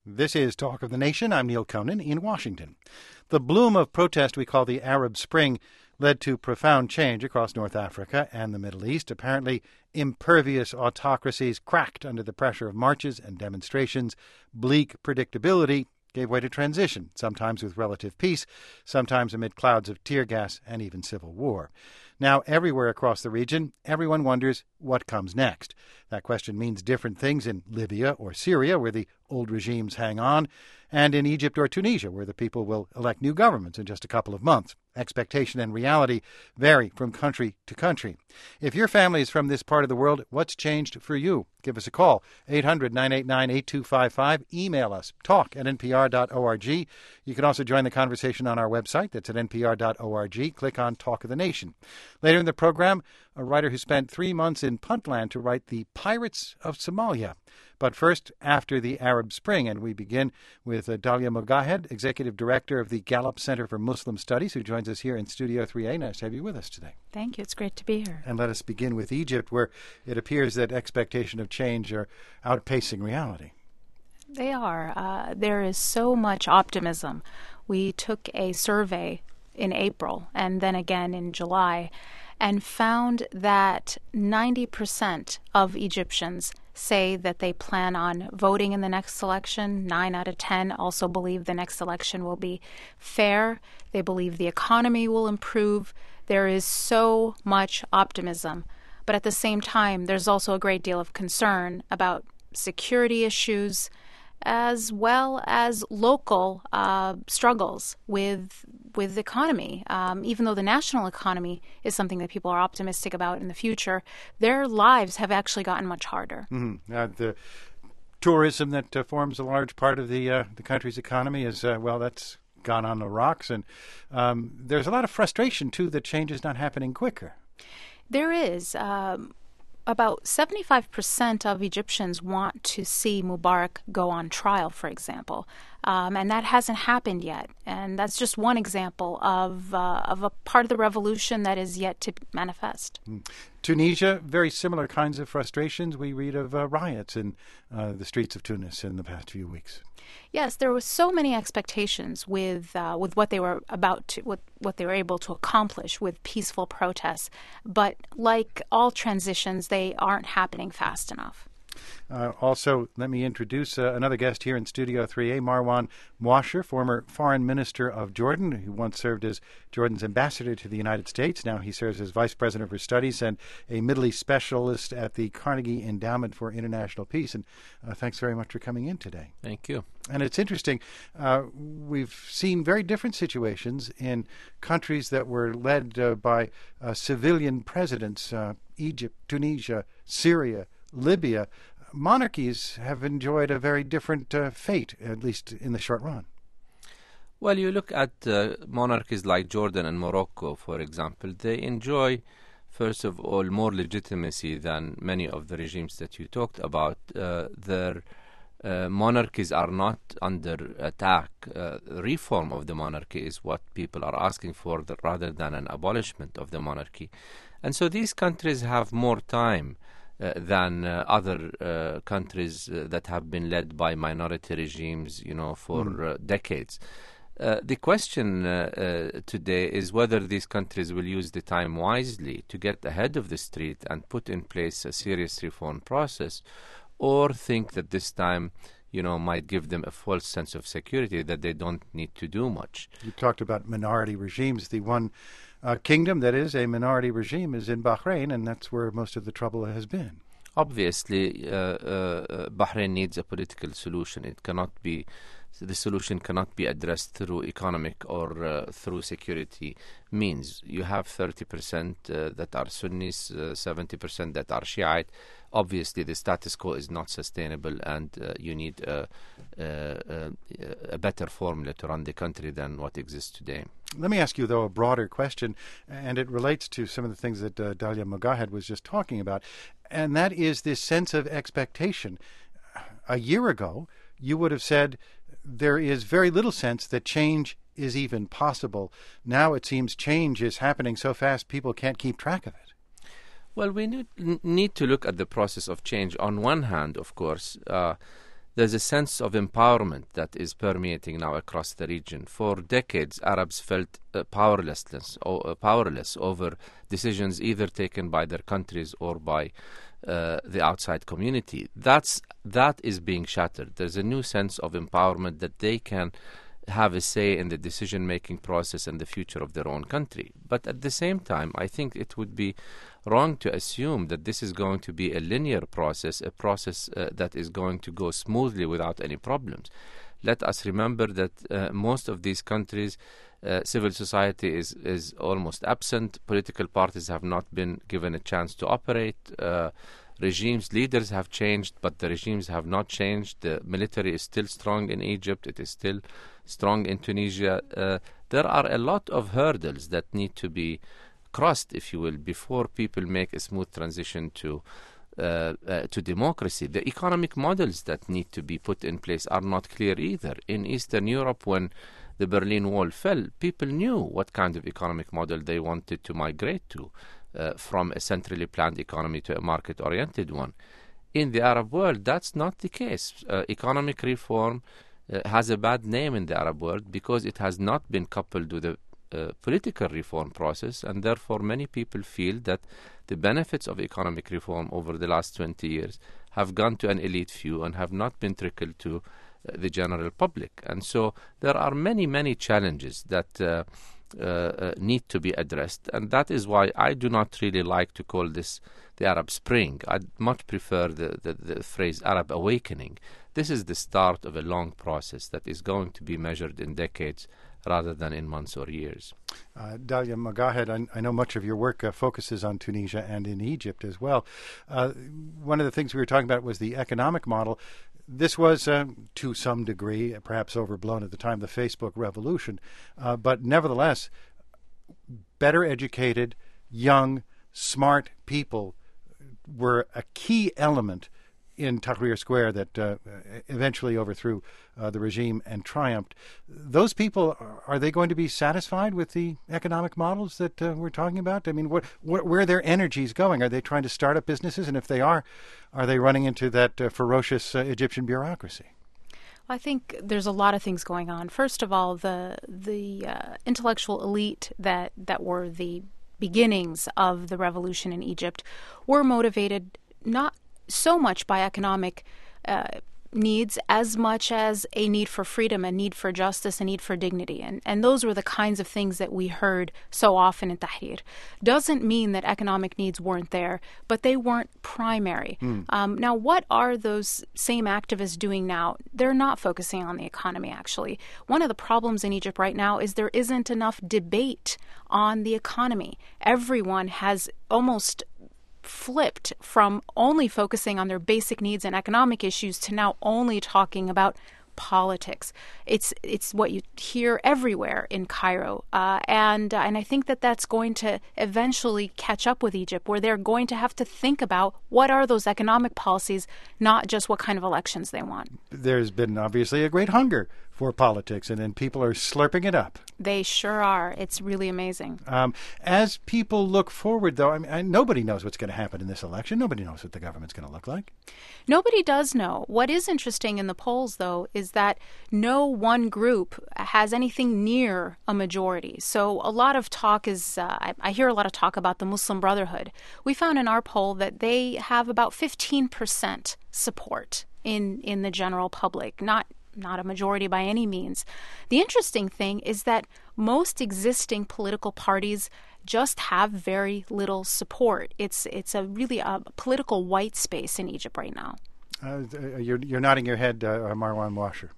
This is Talk of the Nation. I'm Neil Conan in Washington. The bloom of protest we call the Arab Spring led to profound change across North Africa and the Middle East. Apparently, impervious autocracies cracked under the pressure of marches and demonstrations. Bleak predictability gave way to transition, sometimes with relative peace, sometimes amid clouds of tear gas and even civil war. Now, everywhere across the region, everyone wonders what comes next. That question means different things in Libya or Syria, where the old regimes hang on, and in Egypt or Tunisia, where the people will elect new governments in just a couple of months. Expectation and reality vary from country to country. If your family is from this part of the world, what's changed for you? Give us a call, 800-989-8255. Email us, talk@npr.org. You can also join the conversation on our website. That's at npr.org. Click on Talk of the Nation. Later in the program, a writer who spent 3 months in Puntland to write The Pirates of Somalia. But first, after the Arab Spring, and we begin with Dalia Mogahed, Executive Director of the Gallup Center for Muslim Studies, who joins us here in Studio 3A. Nice to have you with us today. Thank you. It's great to be here. And let us begin with Egypt, where it appears that expectation of change are outpacing reality. They are. There is so much optimism. We took a survey in April and then again in July and found that 90% of Egyptians say that they plan on voting in the next election. 9 out of 10 also believe the next election will be fair. They believe the economy will improve. There is so much optimism. But at the same time, there's also a great deal of concern about security issues as well as local struggles with the economy. Even though the national economy is something that people are optimistic about in the future, their lives have actually gotten much harder. Mm-hmm. The tourism that forms a large part of the country's economy is, that's gone on the rocks. And there's a lot of frustration, too, that change is not happening quicker. There is. About 75% of Egyptians want to see Mubarak go on trial, for example, and that hasn't happened yet. And that's just one example of a part of the revolution that is yet to manifest. Tunisia, very similar kinds of frustrations. We read of riots in the streets of Tunis in the past few weeks. Yes, there were so many expectations with what they were what they were able to accomplish with peaceful protests. But like all transitions, they aren't happening fast enough. Also, let me introduce another guest here in Studio 3A, Marwan Mouasher, former foreign minister of Jordan, who once served as Jordan's ambassador to the United States. Now he serves as vice president for studies and a Middle East specialist at the Carnegie Endowment for International Peace. And thanks very much for coming in today. Thank you. And it's interesting. We've seen very different situations in countries that were led by civilian presidents, Egypt, Tunisia, Syria, Libya. Monarchies have enjoyed a very different fate, at least in the short run. Well, you look at monarchies like Jordan and Morocco, for example. They enjoy, first of all, more legitimacy than many of the regimes that you talked about. Their monarchies are not under attack. Reform of the monarchy is what people are asking for rather than an abolishment of the monarchy. And so these countries have more time than other countries that have been led by minority regimes, for decades. The question today is whether these countries will use the time wisely to get ahead of the street and put in place a serious reform process, or think that this time, might give them a false sense of security that they don't need to do much. You talked about minority regimes. The one kingdom that is a minority regime is in Bahrain, and that's where most of the trouble has been. Obviously, Bahrain needs a political solution. The solution cannot be addressed through economic or through security means. You have 30% that are Sunnis, 70% that are Shiite. Obviously, the status quo is not sustainable, and you need a better formula to run the country than what exists today. Let me ask you, though, a broader question, and it relates to some of the things that Dalia Mogahed was just talking about, and that is this sense of expectation. A year ago, you would have said there is very little sense that change is even possible. Now it seems change is happening so fast people can't keep track of it. Well, we need to look at the process of change. On one hand, of course, the there's a sense of empowerment that is permeating now across the region. For decades, Arabs felt powerless over decisions either taken by their countries or by the outside community. That is being shattered. There's a new sense of empowerment that they can have a say in the decision-making process and the future of their own country. But at the same time, I think it would be wrong to assume that this is going to be a linear process, a process that is going to go smoothly without any problems. Let us remember that most of these countries, civil society is almost absent. Political parties have not been given a chance to operate. Leaders have changed, but the regimes have not changed. The military is still strong in Egypt. It is still strong in Tunisia. There are a lot of hurdles that need to be crossed, if you will, before people make a smooth transition to democracy. The economic models that need to be put in place are not clear either. In Eastern Europe, when the Berlin Wall fell, people knew what kind of economic model they wanted to migrate to, from a centrally planned economy to a market-oriented one. In the Arab world, that's not the case. Economic reform has a bad name in the Arab world because it has not been coupled with a political reform process, and therefore many people feel that the benefits of economic reform over the last 20 years have gone to an elite few and have not been trickled to the general public. And so there are many, many challenges that need to be addressed, and that is why I do not really like to call this the Arab Spring. I'd much prefer the phrase Arab Awakening. This is the start of a long process that is going to be measured in decades rather than in months or years. Dalia Mogahed, I know much of your work focuses on Tunisia and in Egypt as well. One of the things we were talking about was the economic model. This was, to some degree, perhaps overblown at the time, the Facebook revolution, but nevertheless, better educated, young, smart people were a key element in Tahrir Square that eventually overthrew the regime and triumphed. Those people, are they going to be satisfied with the economic models that we're talking about? I mean, where are their energies going? Are they trying to start up businesses? And if they are they running into that ferocious Egyptian bureaucracy? I think there's a lot of things going on. First of all, the intellectual elite that were the beginnings of the revolution in Egypt were motivated not so much by economic needs as much as a need for freedom, a need for justice, a need for dignity. And those were the kinds of things that we heard so often in Tahrir. Doesn't mean that economic needs weren't there, but they weren't primary. Now, what are those same activists doing now? They're not focusing on the economy, actually. One of the problems in Egypt right now is there isn't enough debate on the economy. Everyone has almost flipped from only focusing on their basic needs and economic issues to now only talking about politics. It's what you hear everywhere in Cairo, and I think that that's going to eventually catch up with Egypt, where they're going to have to think about what are those economic policies, not just what kind of elections they want. There's been obviously a great hunger for politics, and then people are slurping it up. They sure are. It's really amazing. As people look forward, though, I mean, nobody knows what's going to happen in this election. Nobody knows what the government's going to look like. Nobody does know. What is interesting in the polls, though, is that no one group has anything near a majority. So a lot of talk is, I hear a lot of talk about the Muslim Brotherhood. We found in our poll that they have about 15% support in the general public, not a majority by any means. The interesting thing is that most existing political parties just have very little support. It's really a political white space in Egypt right now. You're nodding your head, Marwan Washer.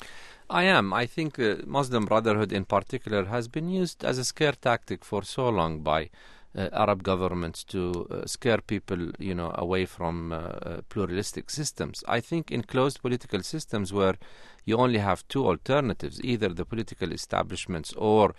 I am. I think Muslim Brotherhood in particular has been used as a scare tactic for so long by Arab governments to scare people, away from pluralistic systems. I think in closed political systems where you only have two alternatives, either the political establishments or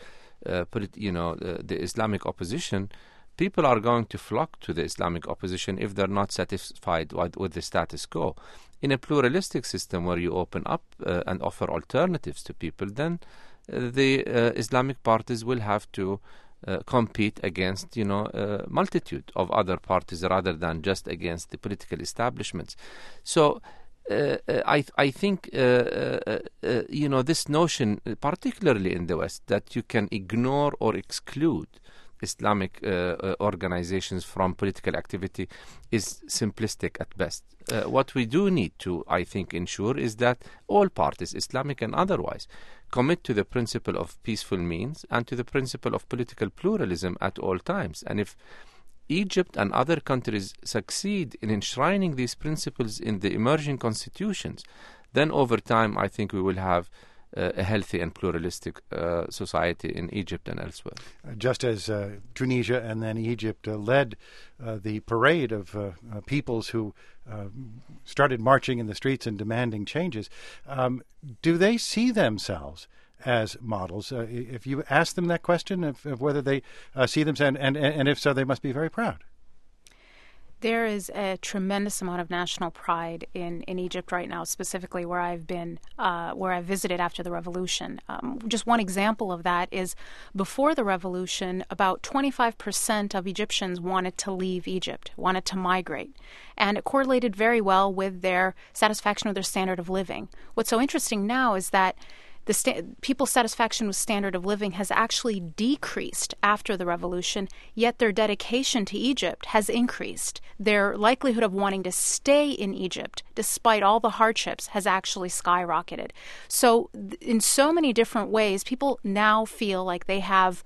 the Islamic opposition, people are going to flock to the Islamic opposition if they're not satisfied with the status quo. In a pluralistic system where you open up and offer alternatives to people, then the Islamic parties will have to compete against, a multitude of other parties rather than just against the political establishments. So I think this notion, particularly in the West, that you can ignore or exclude Islamic organizations from political activity is simplistic at best. What we do need to, I think, ensure is that all parties, Islamic and otherwise, commit to the principle of peaceful means and to the principle of political pluralism at all times. And if Egypt and other countries succeed in enshrining these principles in the emerging constitutions, then over time I think we will have a healthy and pluralistic society in Egypt and elsewhere. Just as Tunisia and then Egypt led the parade of peoples who started marching in the streets and demanding changes, do they see themselves as models? If you ask them that question of whether they see themselves, and if so, they must be very proud. There is a tremendous amount of national pride in Egypt right now, specifically where I've been, where I visited after the revolution. Just one example of that is before the revolution, about 25% of Egyptians wanted to leave Egypt, wanted to migrate. And it correlated very well with their satisfaction with their standard of living. What's so interesting now is that people's satisfaction with standard of living has actually decreased after the revolution, yet their dedication to Egypt has increased. Their likelihood of wanting to stay in Egypt, despite all the hardships, has actually skyrocketed. So in so many different ways, people now feel like they have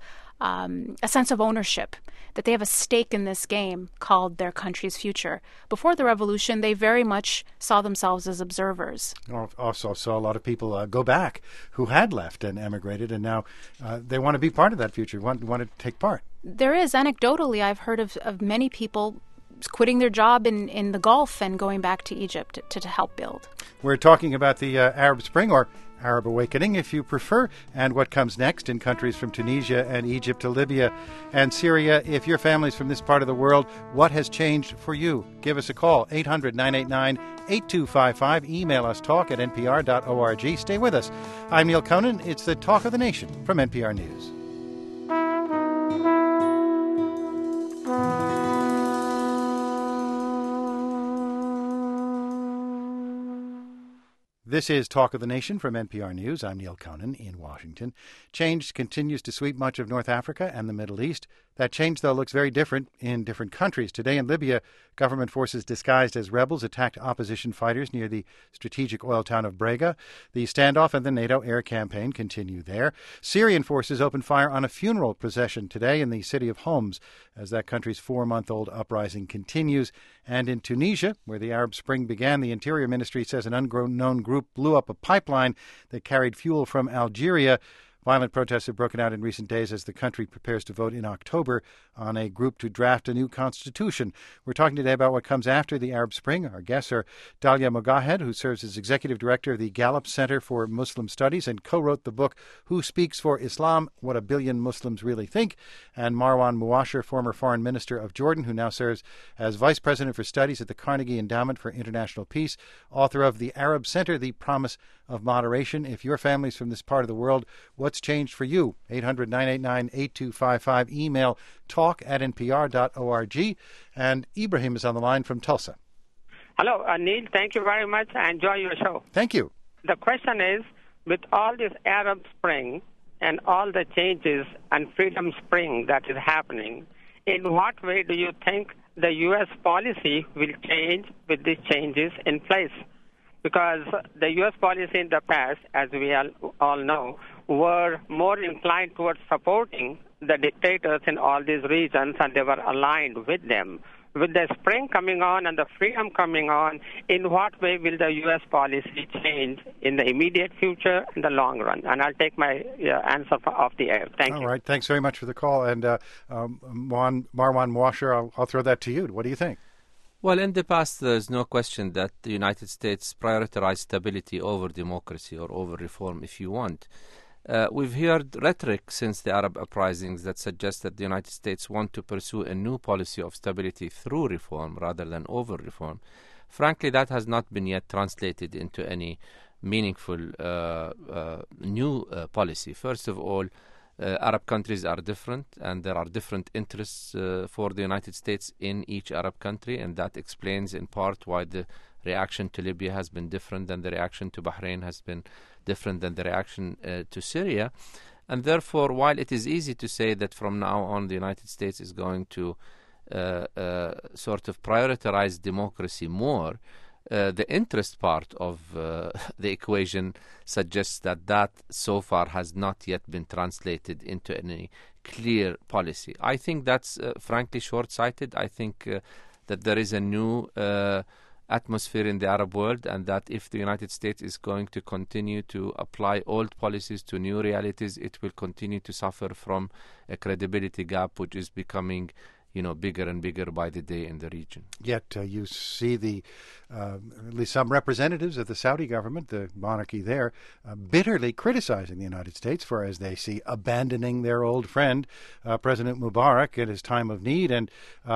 a sense of ownership, that they have a stake in this game called their country's future. Before the revolution, they very much saw themselves as observers. Also saw a lot of people go back who had left and emigrated, and now they want to be part of that future, want to take part. There is. Anecdotally, I've heard of many people quitting their job in the Gulf and going back to Egypt to help build. We're talking about the Arab Spring, or Arab Awakening, if you prefer, and what comes next in countries from Tunisia and Egypt to Libya and Syria. If your family's from this part of the world, what has changed for you? Give us a call, 800-989-8255. Email us, talk@npr.org. Stay with us. I'm Neil Conan. It's the Talk of the Nation from NPR News. This is Talk of the Nation from NPR News. I'm Neil Conan in Washington. Change continues to sweep much of North Africa and the Middle East. That change, though, looks very different in different countries. Today in Libya, government forces disguised as rebels attacked opposition fighters near the strategic oil town of Brega. The standoff and the NATO air campaign continue there. Syrian forces opened fire on a funeral procession today in the city of Homs as that country's 4-month-old uprising continues. And in Tunisia, where the Arab Spring began, the Interior Ministry says an unknown group blew up a pipeline that carried fuel from Algeria. Violent protests have broken out in recent days as the country prepares to vote in October on a group to draft a new constitution. We're talking today about what comes after the Arab Spring. Our guests are Dalia Mogahed, who serves as executive director of the Gallup Center for Muslim Studies and co-wrote the book Who Speaks for Islam? What a Billion Muslims Really Think, and Marwan Muasher, former foreign minister of Jordan, who now serves as vice president for studies at the Carnegie Endowment for International Peace, author of The Arab Center, The Promise of Moderation. If your family's from this part of the world, what's changed for you? 800-989-8255. Email talk@npr.org. And Ibrahim is on the line from Tulsa. Hello, Neil. Thank you very much. I enjoy your show. Thank you. The question is, with all this Arab Spring and all the changes and Freedom Spring that is happening, in what way do you think the U.S. policy will change with these changes in place? Because the U.S. policy in the past, as we all know, were more inclined towards supporting the dictators in all these regions, and they were aligned with them. With the spring coming on and the freedom coming on, in what way will the U.S. policy change in the immediate future and the long run? And I'll take my answer off the air. Thank you. All right. Thanks very much for the call. And Marwan Muasher, I'll throw that to you. What do you think? Well, in the past, there's no question that the United States prioritized stability over democracy or over reform, if you want. We've heard rhetoric since the Arab uprisings that suggests that the United States want to pursue a new policy of stability through reform rather than over reform. Frankly, that has not been yet translated into any meaningful new policy. First of all, Arab countries are different, and there are different interests for the United States in each Arab country, and that explains in part why the reaction to Libya has been different than the reaction to Bahrain, has been different than the reaction to Syria. And therefore, while it is easy to say that from now on the United States is going to sort of prioritize democracy more, the interest part of the equation suggests that so far has not yet been translated into any clear policy. I think that's frankly short-sighted. I think that there is a new atmosphere in the Arab world, and that if the United States is going to continue to apply old policies to new realities, it will continue to suffer from a credibility gap which is becoming bigger and bigger by the day in the region. Yet you see at least some representatives of the Saudi government, the monarchy there, bitterly criticizing the United States for, as they see, abandoning their old friend, President Mubarak, at his time of need, and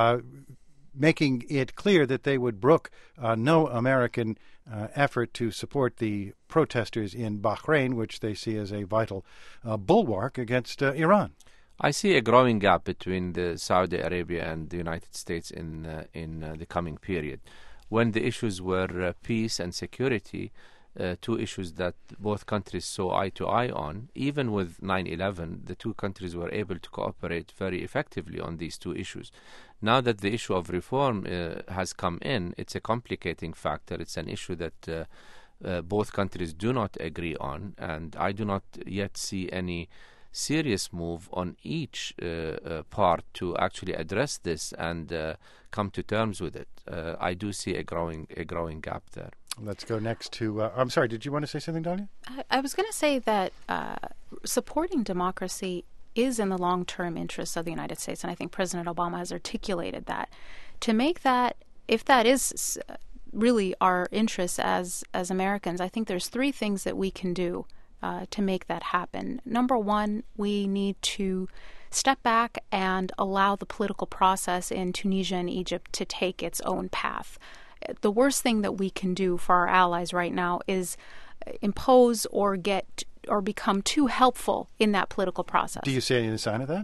making it clear that they would brook no American effort to support the protesters in Bahrain, which they see as a vital bulwark against Iran. I see a growing gap between the Saudi Arabia and the United States in the coming period. When the issues were peace and security, two issues that both countries saw eye to eye on, even with 9/11, the two countries were able to cooperate very effectively on these two issues. Now that the issue of reform has come in, it's a complicating factor. It's an issue that both countries do not agree on, and I do not yet see any serious move on each part to actually address this and come to terms with it. I do see a growing gap there. Let's go next to... I'm sorry, did you want to say something, Dalia? I was going to say that supporting democracy is in the long-term interests of the United States, and I think President Obama has articulated that. To make that, if that is really our interests as Americans, I think there's three things that we can do to make that happen. Number one, we need to step back and allow the political process in Tunisia and Egypt to take its own path. The worst thing that we can do for our allies right now is impose or become too helpful in that political process. Do you see any sign of that?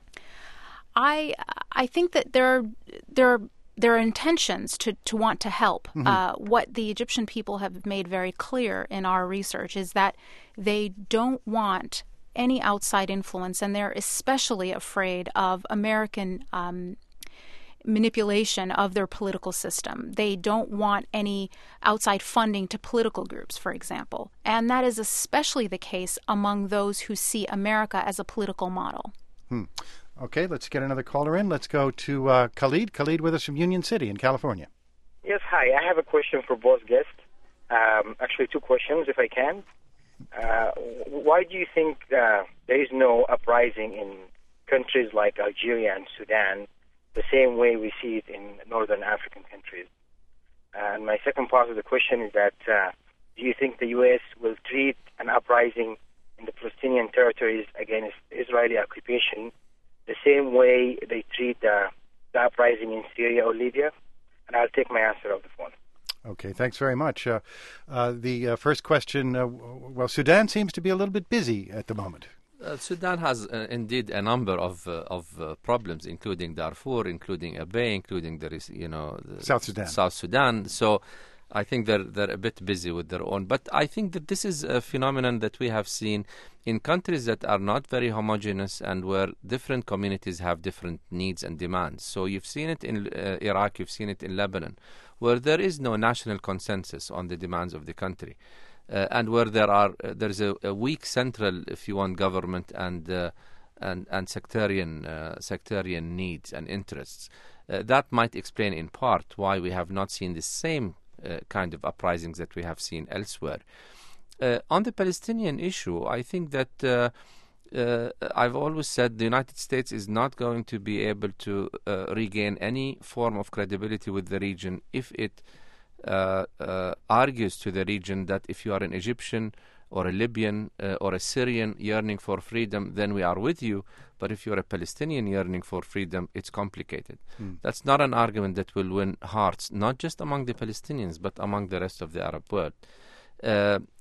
I think that there are intentions to want to help. Mm-hmm. What the Egyptian people have made very clear in our research is that they don't want any outside influence, and they're especially afraid of American manipulation of their political system. They don't want any outside funding to political groups, for example. And that is especially the case among those who see America as a political model. Okay, let's get another caller in. Let's go to Khalid. Khalid with us from Union City in California. Yes, hi. I have a question for both guests. Actually, two questions, if I can. Why do you think there is no uprising in countries like Algeria and Sudan the same way we see it in northern African countries? And my second part of the question is that do you think the U.S. will treat an uprising in the Palestinian territories against Israeli occupation the same way they treat the uprising in Syria or Libya? And I'll take my answer off the phone. Okay, thanks very much. The first question, well, Sudan seems to be a little bit busy at the moment. Sudan has indeed a number of problems, including Darfur, including Abyei, including South Sudan. So I think they're a bit busy with their own. But I think that this is a phenomenon that we have seen in countries that are not very homogeneous and where different communities have different needs and demands. So you've seen it in Iraq, you've seen it in Lebanon, where there is no national consensus on the demands of the country. And where there's a weak central, if you want, government and sectarian needs and interests. That might explain in part why we have not seen the same kind of uprisings that we have seen elsewhere. On the Palestinian issue, I think that I've always said the United States is not going to be able to regain any form of credibility with the region if it argues to the region that if you are an Egyptian or a Libyan or a Syrian yearning for freedom, then we are with you. But if you're a Palestinian yearning for freedom, it's complicated. That's not an argument that will win hearts, not just among the Palestinians, but among the rest of the Arab world.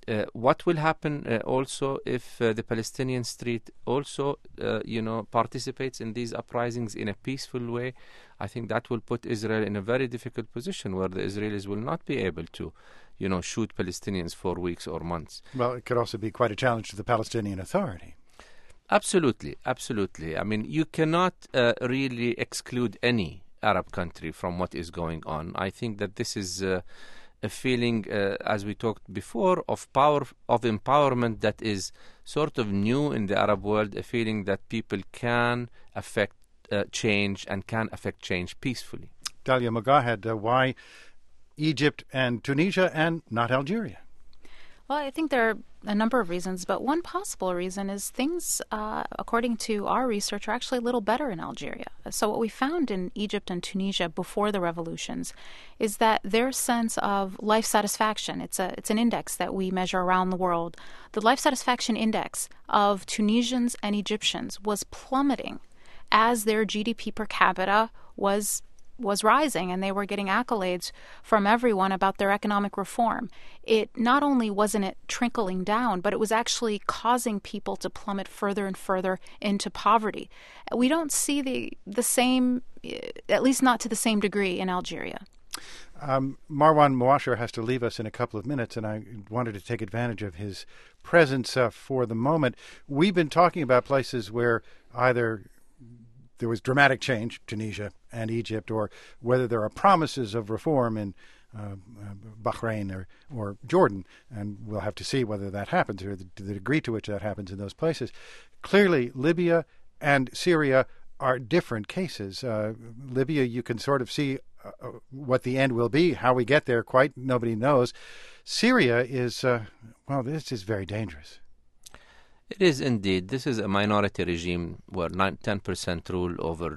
What will happen also if the Palestinian street also, participates in these uprisings in a peaceful way? I think that will put Israel in a very difficult position where the Israelis will not be able to, shoot Palestinians for weeks or months. Well, it could also be quite a challenge to the Palestinian Authority. Absolutely. I mean, you cannot really exclude any Arab country from what is going on. I think that this is a feeling, as we talked before, of power, of empowerment that is sort of new in the Arab world, a feeling that people can affect change and can affect change peacefully. Dalia Mogahed, why Egypt and Tunisia and not Algeria? Well, I think there are a number of reasons, but one possible reason is things, according to our research, are actually a little better in Algeria. So what we found in Egypt and Tunisia before the revolutions is that their sense of life satisfaction, it's an index that we measure around the world, the life satisfaction index of Tunisians and Egyptians was plummeting as their GDP per capita was rising, and they were getting accolades from everyone about their economic reform. It not only wasn't it trickling down, but it was actually causing people to plummet further and further into poverty. We don't see the same, at least not to the same degree, in Algeria. Marwan Mouasher has to leave us in a couple of minutes, and I wanted to take advantage of his presence for the moment. We've been talking about places where either there was dramatic change, Tunisia and Egypt, or whether there are promises of reform in Bahrain or Jordan, and we'll have to see whether that happens or the degree to which that happens in those places. Clearly, Libya and Syria are different cases. Libya, you can sort of see what the end will be. How we get there, quite nobody knows. Syria is, this is very dangerous. It is indeed. This is a minority regime where 10% rule over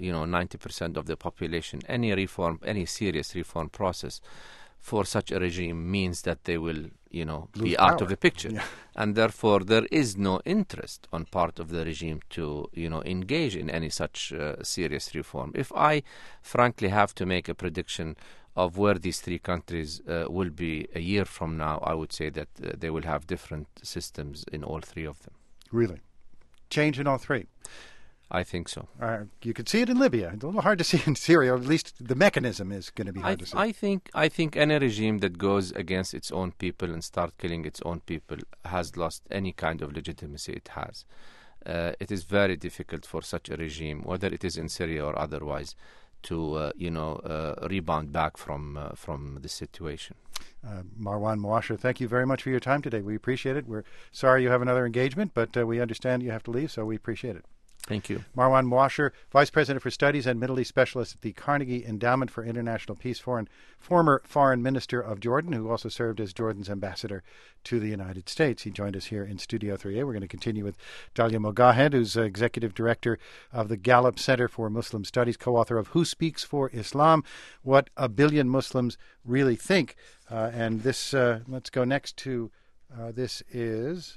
90% of the population. Any serious reform process for such a regime means that they will be out of the picture. Yeah. And therefore there is no interest on part of the regime to engage in any such serious reform. If I frankly have to make a prediction of where these three countries will be a year from now, I would say that they will have different systems in all three of them. Really? Change in all three? I think so. You could see it in Libya. It's a little hard to see in Syria, or at least the mechanism is going to be hard to see. I think any regime that goes against its own people and start killing its own people has lost any kind of legitimacy it has. It is very difficult for such a regime, whether it is in Syria or otherwise, to rebound back from the situation. Marwan Mouasher, thank you very much for your time today. We appreciate it. We're sorry you have another engagement, but we understand you have to leave, so we appreciate it. Thank you. Marwan Mouasher, Vice President for Studies and Middle East Specialist at the Carnegie Endowment for International Peace, former Foreign Minister of Jordan, who also served as Jordan's ambassador to the United States. He joined us here in Studio 3A. We're going to continue with Dalia Mogahed, who's Executive Director of the Gallup Center for Muslim Studies, co-author of Who Speaks for Islam? What a Billion Muslims Really Think. And this, let's go next to, this is...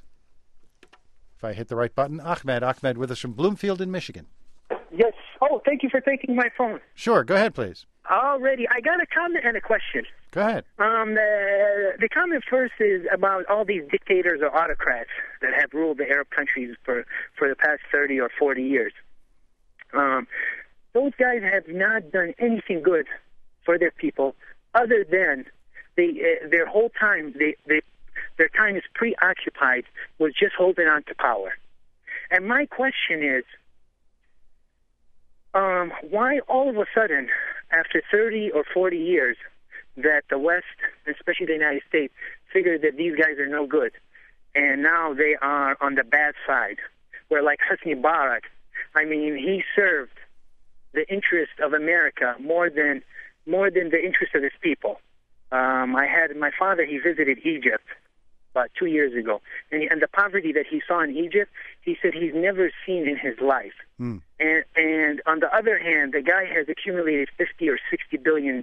If I hit the right button, Ahmed with us from Bloomfield in Michigan. Yes. Oh, thank you for taking my phone. Sure. Go ahead, please. Alrighty. I got a comment and a question. Go ahead. The comment first is about all these dictators or autocrats that have ruled the Arab countries for the past 30 or 40 years. Those guys have not done anything good for their people other than their whole time their time is preoccupied with just holding on to power. And my question is, why all of a sudden, after 30 or 40 years, that the West, especially the United States, figured that these guys are no good, and now they are on the bad side, where like Hosni Mubarak, I mean, he served the interest of America more than the interest of his people. I had my father, he visited Egypt about 2 years ago, and the poverty that he saw in Egypt, he said he's never seen in his life. And on the other hand, the guy has accumulated $50 or $60 billion,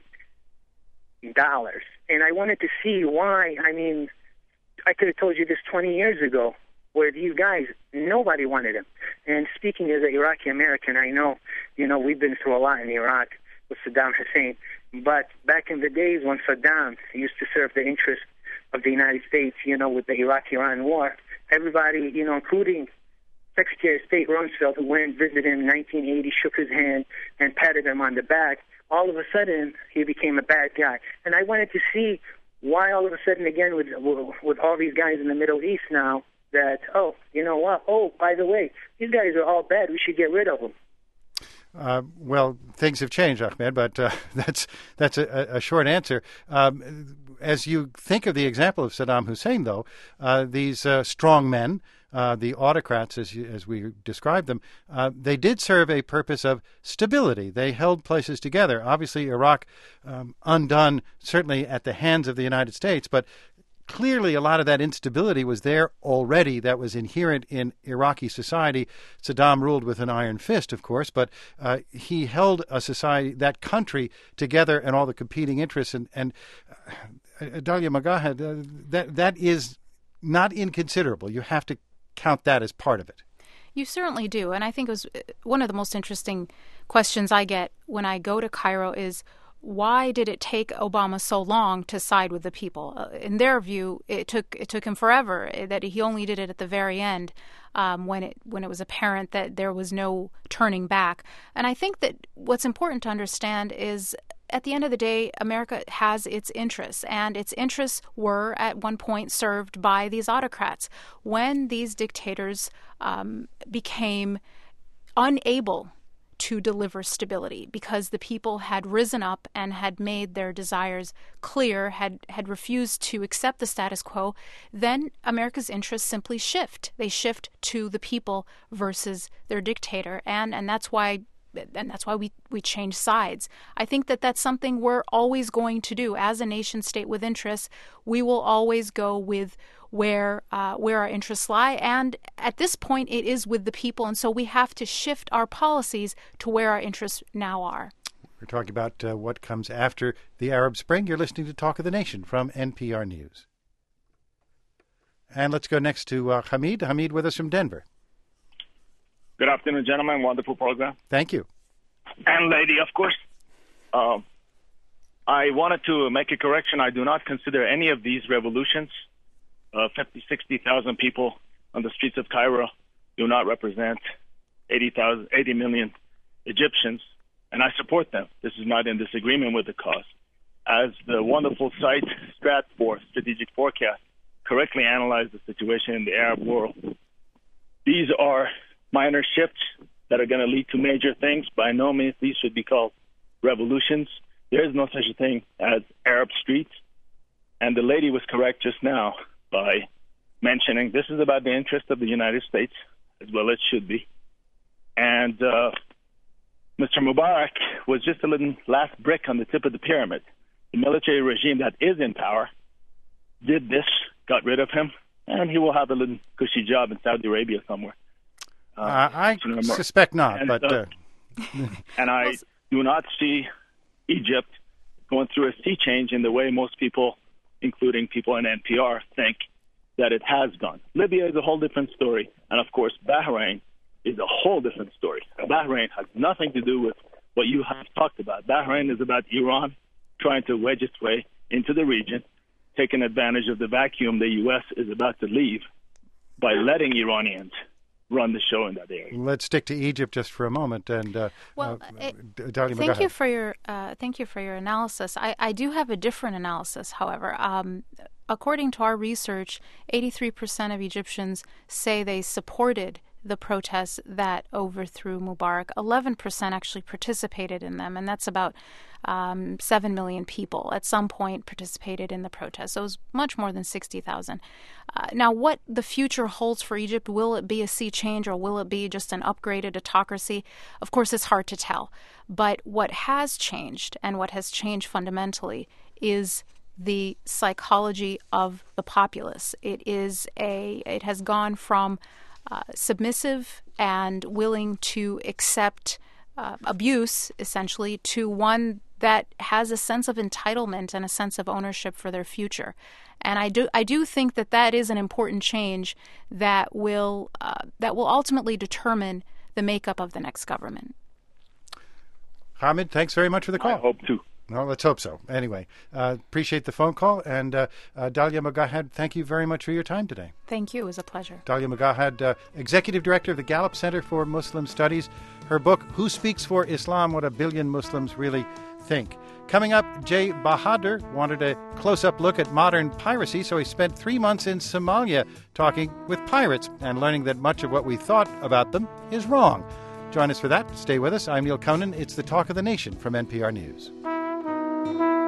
and I wanted to see why. I mean, I could have told you this 20 years ago, where these guys, nobody wanted him. And speaking as an Iraqi American, I know, we've been through a lot in Iraq with Saddam Hussein. But back in the days when Saddam used to serve the interest of the United States, with the Iraq-Iran war. Everybody, including Secretary of State Rumsfeld, who went and visited him in 1980, shook his hand and patted him on the back. All of a sudden, he became a bad guy. And I wanted to see why all of a sudden, again, with all these guys in the Middle East now, that, oh, you know what? Oh, by the way, these guys are all bad. We should get rid of them. Well, things have changed, Ahmed, but that's a short answer. As you think of the example of Saddam Hussein, though, these strong men, the autocrats, as we described them, they did serve a purpose of stability. They held places together. Obviously, Iraq undone, certainly at the hands of the United States, but clearly a lot of that instability was there already that was inherent in Iraqi society. Saddam ruled with an iron fist, of course, but he held a society, that country, together and all the competing interests. And Dalia Mogahed, that is not inconsiderable. You have to count that as part of it. You certainly do. And I think it was one of the most interesting questions I get when I go to Cairo is, why did it take Obama so long to side with the people? In their view, it took him forever. That he only did it at the very end, when it was apparent that there was no turning back. And I think that what's important to understand is, at the end of the day, America has its interests, and its interests were at one point served by these autocrats. When these dictators became unable to deliver stability because the people had risen up and had made their desires clear, had refused to accept the status quo, then America's interests simply shift. They shift to the people versus their dictator, and that's why we change sides. I think that that's something we're always going to do. As a nation state with interests, we will always go with where our interests lie, and at this point it is with the people, and so we have to shift our policies to where our interests now are. We're talking about what comes after the Arab Spring. You're listening to Talk of the Nation from NPR News. And let's go next to Hamid. Hamid with us from Denver. Good afternoon, gentlemen. Wonderful program. Thank you. And lady, of course. I wanted to make a correction. I do not consider any of these revolutions. 50, 60,000 people on the streets of Cairo do not represent 80 million Egyptians, and I support them. This is not in disagreement with the cause. As the wonderful site Stratfor Strategic Forecast correctly analyzed the situation in the Arab world, these are minor shifts that are going to lead to major things. By no means these should be called revolutions. There is no such a thing as Arab streets. And the lady was correct just now by mentioning this is about the interest of the United States, as well it should be. And Mr. Mubarak was just a little last brick on the tip of the pyramid. The military regime that is in power did this, got rid of him, and he will have a little cushy job in Saudi Arabia somewhere. I suspect not, and, but... and I do not see Egypt going through a sea change in the way most people, including people in NPR, think that it has gone. Libya is a whole different story, and of course Bahrain is a whole different story. Bahrain has nothing to do with what you have talked about. Bahrain is about Iran trying to wedge its way into the region, taking advantage of the vacuum the U.S. is about to leave by letting Iranians run the show in that area. Let's stick to Egypt just for a moment. And thank you for your analysis. I do have a different analysis, however. According to our research, 83% of Egyptians say they supported the protests that overthrew Mubarak. 11% actually participated in them, and that's about 7 million people at some point participated in the protests. So it was much more than 60,000. Now, what the future holds for Egypt, will it be a sea change or will it be just an upgraded autocracy? Of course, it's hard to tell. But what has changed, and what has changed fundamentally, is the psychology of the populace. It has gone from submissive and willing to accept abuse, essentially, to one that has a sense of entitlement and a sense of ownership for their future. And I do think that is an important change that will ultimately determine the makeup of the next government. Hamid, thanks very much for the call. I hope to. Well, let's hope so. Anyway, appreciate the phone call. And Dalia Mogahad, thank you very much for your time today. Thank you. It was a pleasure. Dalia Mogahad, Executive Director of the Gallup Center for Muslim Studies. Her book, Who Speaks for Islam? What a Billion Muslims Really Think. Coming up, Jay Bahadur wanted a close-up look at modern piracy, so he spent 3 months in Somalia talking with pirates and learning that much of what we thought about them is wrong. Join us for that. Stay with us. I'm Neil Conan. It's the Talk of the Nation from NPR News.